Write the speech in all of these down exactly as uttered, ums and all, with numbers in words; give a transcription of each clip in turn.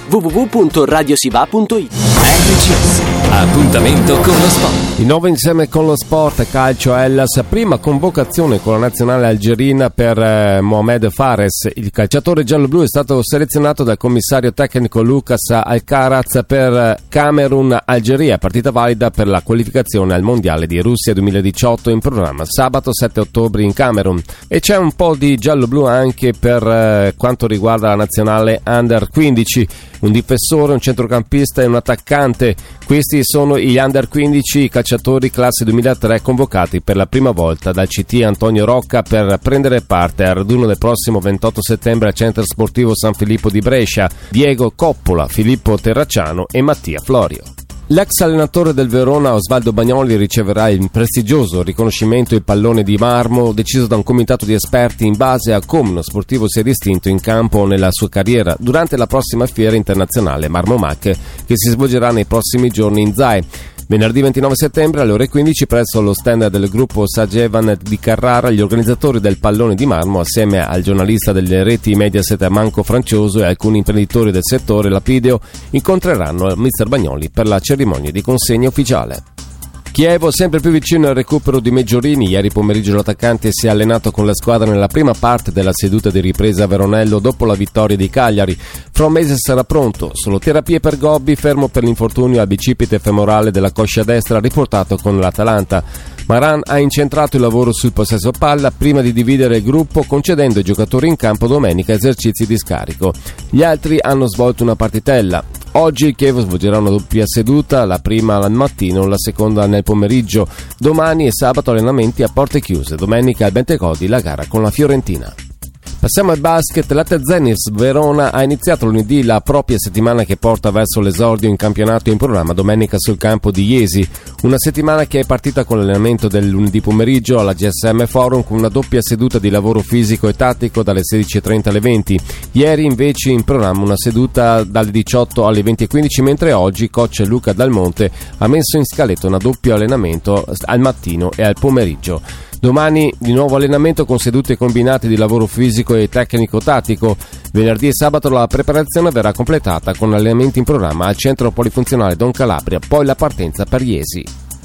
w w w punto radiosiva punto it. R C S, appuntamento con lo sport. Di nuovo insieme con lo sport, calcio Hellas, prima convocazione con la nazionale algerina per eh, Mohamed Fares. Il calciatore gialloblu è stato selezionato dal commissario tecnico Lucas Alcaraz per Camerun-Algeria, partita valida per la qualificazione al mondiale di Russia duemiladiciotto in programma sabato sette ottobre in Camerun. E c'è un po' di gialloblu anche per eh, quanto riguarda la nazionale under quindici, un difensore, un centrocampista e un attaccante. Questi sono gli under quindici, i calciatori classe duemilatré convocati per la prima volta dal C T Antonio Rocca per prendere parte al raduno del prossimo ventotto settembre al Centro Sportivo San Filippo di Brescia: Diego Coppola, Filippo Terracciano e Mattia Florio. L'ex allenatore del Verona Osvaldo Bagnoli riceverà il prestigioso riconoscimento Il Pallone di Marmo, deciso da un comitato di esperti in base a come uno sportivo si è distinto in campo nella sua carriera durante la prossima fiera internazionale Marmo Mac, che si svolgerà nei prossimi giorni in Zai. Venerdì ventinove settembre alle ore quindici presso lo stand del gruppo Sagevan di Carrara, gli organizzatori del Pallone di Marmo, assieme al giornalista delle reti Mediaset Manco Francioso e alcuni imprenditori del settore lapideo, incontreranno il mister Bagnoli per la cerimonia di consegna ufficiale. Chievo sempre più vicino al recupero di Meggiorini. Ieri pomeriggio l'attaccante si è allenato con la squadra nella prima parte della seduta di ripresa a Veronello dopo la vittoria di Cagliari. Fra un mese sarà pronto. Solo terapie per Gobbi, fermo per l'infortunio al bicipite femorale della coscia destra riportato con l'Atalanta. Maran ha incentrato il lavoro sul possesso palla prima di dividere il gruppo, concedendo ai giocatori in campo domenica esercizi di scarico. Gli altri hanno svolto una partitella. Oggi il Chievo svolgerà una doppia seduta, la prima al mattino, la seconda nel pomeriggio. Domani e sabato allenamenti a porte chiuse, domenica al Bentegodi la gara con la Fiorentina. Passiamo al basket. L'Ate Zenit Verona ha iniziato lunedì la propria settimana che porta verso l'esordio in campionato in programma domenica sul campo di Iesi. Una settimana che è partita con l'allenamento del lunedì pomeriggio alla G S M Forum con una doppia seduta di lavoro fisico e tattico dalle sedici e trenta alle venti. Ieri invece in programma una seduta dalle diciotto alle venti e quindici, mentre oggi coach Luca Dal Monte ha messo in scaletta un doppio allenamento al mattino e al pomeriggio. Domani di nuovo allenamento con sedute combinate di lavoro fisico e tecnico-tattico. Venerdì e sabato la preparazione verrà completata con allenamenti in programma al centro polifunzionale Don Calabria, poi la partenza per Iesi.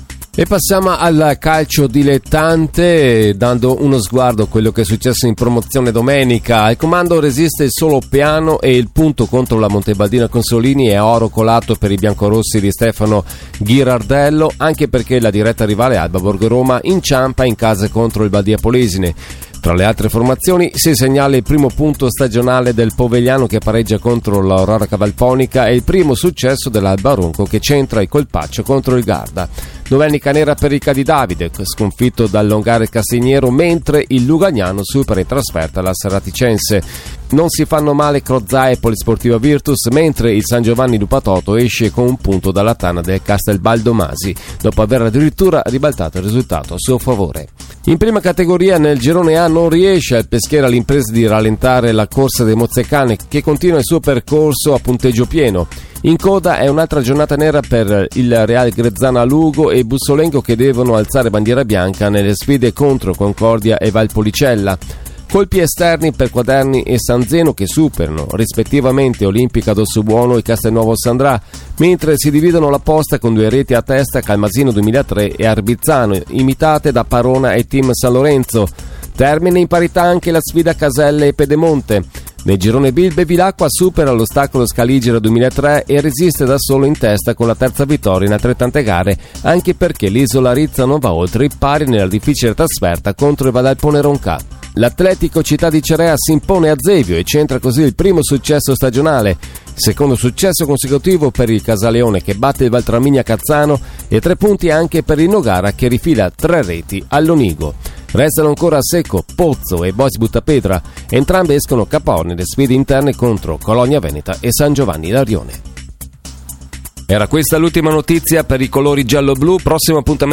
E passiamo al calcio dilettante, dando uno sguardo a quello che è successo in promozione domenica. Al comando resiste il solo Piano e il punto contro la Montebaldina Consolini è oro colato per i biancorossi di Stefano Ghirardello, anche perché la diretta rivale Alba Borgo Roma inciampa in casa contro il Badia Polesine. Tra le altre formazioni si segnala il primo punto stagionale del Povegliano che pareggia contro l'Aurora Cavalponica e il primo successo dell'Alba Ronco che centra il colpaccio contro il Garda. Domenica nera per il Cadi Davide, sconfitto dal Longare Castigliero, mentre il Lugagnano supera in trasferta la Serraticense. Non si fanno male Crozza e Polisportiva Virtus, mentre il San Giovanni Lupatoto esce con un punto dalla tana del Castelbaldo Masi, dopo aver addirittura ribaltato il risultato a suo favore. In prima categoria nel girone A non riesce il Peschiera all'impresa di rallentare la corsa dei Mozzecane, che continua il suo percorso a punteggio pieno. In coda è un'altra giornata nera per il Real Grezzana Lugo e Bussolengo, che devono alzare bandiera bianca nelle sfide contro Concordia e Valpolicella. Colpi esterni per Quaderni e San Zeno, che superano rispettivamente Olimpica Dossubuono e Castelnuovo Sandrà, mentre si dividono la posta con due reti a testa Calmasino duemilatré e Arbizzano, imitate da Parona e Team San Lorenzo. Termina in parità anche la sfida Caselle e Pedemonte. Nel girone B il Bevilacqua supera l'ostacolo Scaligera duemilatré e resiste da solo in testa con la terza vittoria in altrettante gare, anche perché l'Isola Rizza non va oltre i pari nella difficile trasferta contro il Vadalpone Ronca. L'Atletico Città di Cerea si impone a Zevio e centra così il primo successo stagionale. Secondo successo consecutivo per il Casaleone, che batte il Valtramigna Cazzano, e tre punti anche per il Nogara, che rifila tre reti all'Onigo. Restano ancora a secco Pozzo e Boys Buttapetra, entrambi escono K O nelle sfide interne contro Colonia Veneta e San Giovanni d'Arione. Era questa l'ultima notizia per i colori giallo-blu. Prossimo appuntamento